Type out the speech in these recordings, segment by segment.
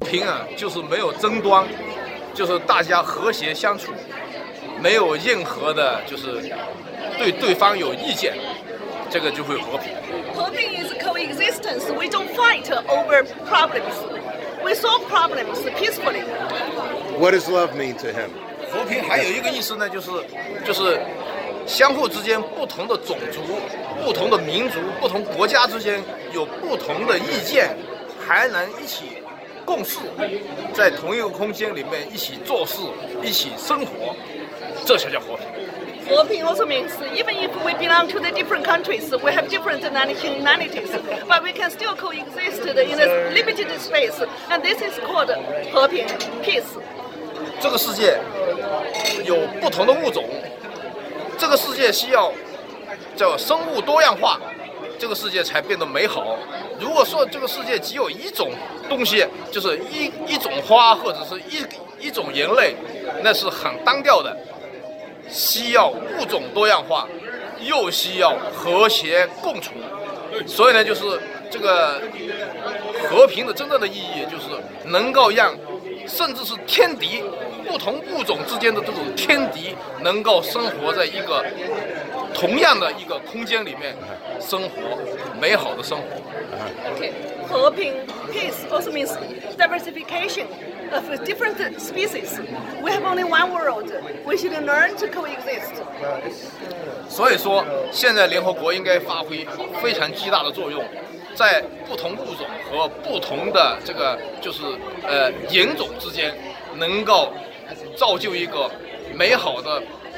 平啊，就是没有争端，就是大家和谐相处，没有任何的，就是对对方有意见，这个就会和平。 和平 is coexistence. We don't fight over problems. We solve problems peacefully. What does love mean to him? 和平还有一个意思呢，就是相互之间不同的种族、不同的民族、不同国家之间有不同的意见，还能一起共事，在同一个空间里面一起做事、一起生活，这才叫和平。 和平 also means even if we belong to the different countries, we have different nationalities, but we can still coexist in a limited space, and this is called 和平 peace. 这个世界有不同的物种，这个世界需要叫生物多样化，这个世界才变得美好。如果说这个世界只有一种东西，就是一种花或者是一种人类，那是很单调的。需要物种多样化，又需要和谐共处，所以呢，就是这个和平的真正的意义，就是能够让甚至是天敌不同物种之间的这种天敌，能够生活在一个同样的一个空间里面生活，美好的生活。 Okay. 和平 peace also means diversification of different species. We have only one world. We should learn to coexist. 所以说，现在联合国应该发挥非常巨大的作用，在不同物种和不同的这个就是人种之间，能够造就一个美好的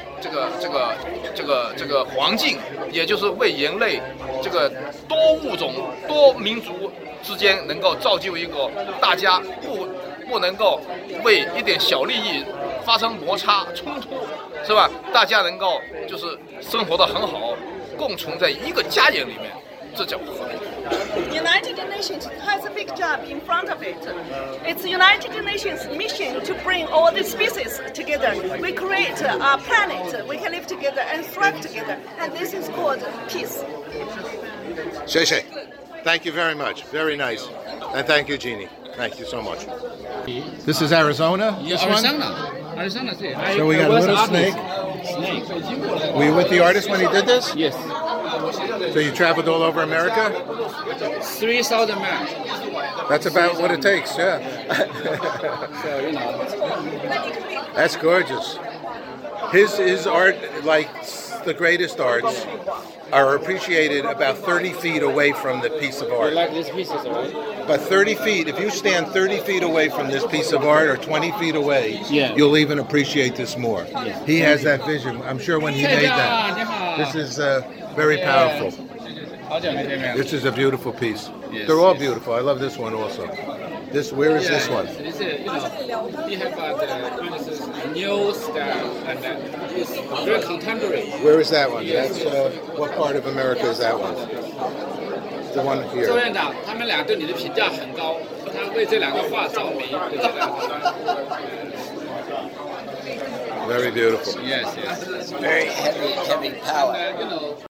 这个环境，也就是为人类这个多物种多民族之间能够造就一个大家不能够为一点小利益发生摩擦冲突，是吧？大家能够就是生活得很好，共存在一个家园里面，这叫和平。 United Nations has a big job in front of it. It's United Nations' mission to bring all the species together. We create a planet. We can live together and thrive together. And this is called peace. Sheshe, thank you very much. Very nice. And thank you, Jeannie. Thank you so much. This is Arizona? Yeah, Arizona. So we got a little snake. Were you with the artist when he did this? Yes. So you traveled all over America? 3,000 miles. That's about what it takes, yeah. So, you know. That's gorgeous. His art, like the greatest arts, are appreciated about 30 feet away from the piece of You art. like these pieces, right? But 30 feet, if you stand 30 feet away from this piece of art or 20 feet away, Yeah. you'll even appreciate this more. Yeah. He has that vision. I'm sure when he made that, this is very powerful. 好久没见面了。 This is a beautiful piece. Yes, They're all yes. beautiful. I love this one also. Where is this one? It's, you know, we have the new style and it's very contemporary. Where is that one? That's what part of America is that one? The one 周 here. 院长，他们俩对你的评价很高，他为这两个画着迷，对这两个。 Very beautiful. Yes, yes. Very heavy power. You know,